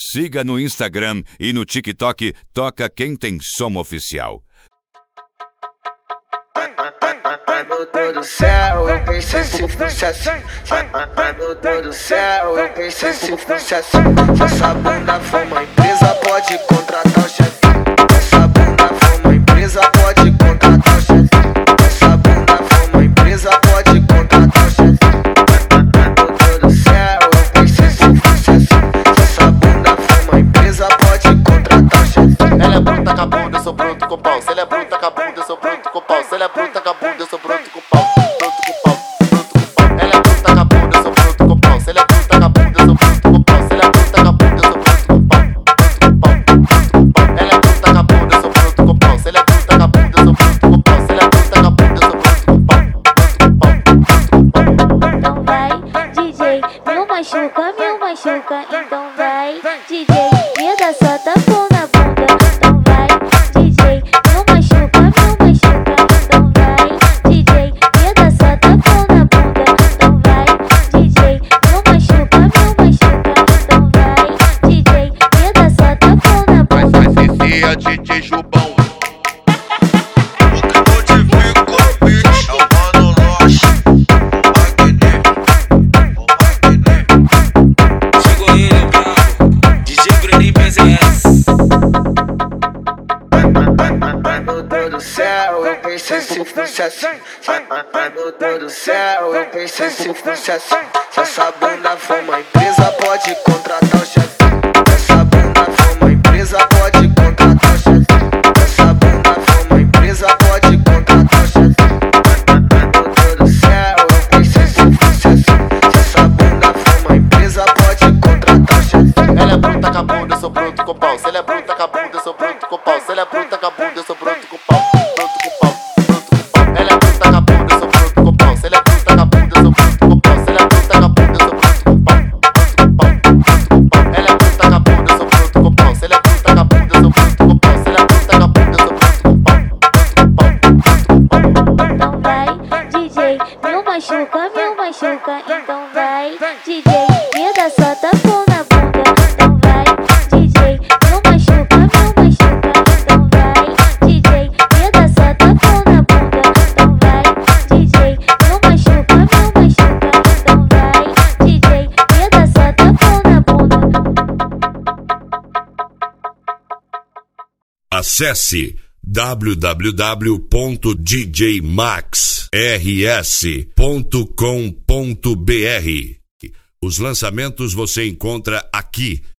Siga no Instagram e no TikTok Toca Quem Tem Som Oficial. Ai meu Deus do céu, eu pensei se fosse assim. Ai meu Deus do céu, eu pensei se fosse assim. Se essa bunda for uma empresa, pode contratar o chefe. Se essa bunda for uma empresa, pode contratar o chefe. Se essa bunda for uma empresa, pode contratar o chefe. Ai meu Deus do céu, eu pensei se fosse assim. Se essa bunda for uma empresa, pode contratar o chefe. Ela é bruta com a bunda, eu sou bruto com pau. Se ela é bruta com a bunda, eu sou bruto com pau. Se ela é bruta com a bunda, eu sou bruto com pau. Bruto com pau, bruto com pau. Ela é bruta com a bunda, eu sou bruto com pau. Se ela é bruta com a bunda, eu sou bruto com pau. Se ela é bruta com a bunda, eu sou bruto com pau. Bruto com pau, bruto com pau. Ela é bruta com a bunda, eu sou bruto com pau. Se ela é bruta com a bunda, eu sou bruto com pau. Se ela é bruta com a bunda, eu sou bruto com pau. Então vai, DJ, me machuca, então vai, DJ, me dá só tapão na bunda. Então vai, DJ, me machuca, então vai, DJ, me dá só tapão na bunda. Então vai, DJ, me machuca, então vai, DJ, me dá só tapão na bunda. Vai ser a DJ Jubão. Ai meu Deus do céu, eu pensei se fosse assim. Ai meu Deus do céu, eu pensei se fosse assim. Se essa bunda for uma empresa, pode contratar o chefe. Se essa bunda for uma empresa, pode contratar o chefe. Se essa bunda for uma empresa, pode contratar o chefe. Ai meu Deus do céu, eu pensei se fosse assim. Se essa bunda for uma empresa, pode contratar o chefe. Ela é bruta com a bunda, eu sou bruto com pau. Se ela é bruta com a bunda, eu sou bruto com pau. Se ela é bruta com a bunda, eu sou bruto com pau. Bruto com pau, bruto com pau. Ela é bruta com a bunda, eu sou bruto com pau. Se ela é bruta com a bunda, eu sou bruto com pau. Se ela é bruta com a bunda, eu sou bruto com pau. Bruto com pau, bruto com pau. Ela é bruta com a bunda, eu sou bruto com pau. Se ela é bruta com a bunda, eu sou bruto com pau. Se ela é bruta com a bunda, eu sou bruto com pau. Bruto com pau, bruto com pau. Então vai, DJ, me machuca, então vai, DJ, me dá só tapão na bunda. Então vai, DJ, me machuca, então vai, DJ, me dá só tapão na bunda. Então vai, DJ, me machuca, então vai, DJ, me dá só tapão na bunda. Acesse www.djmaxrs.com.br. Os lançamentos você encontra aqui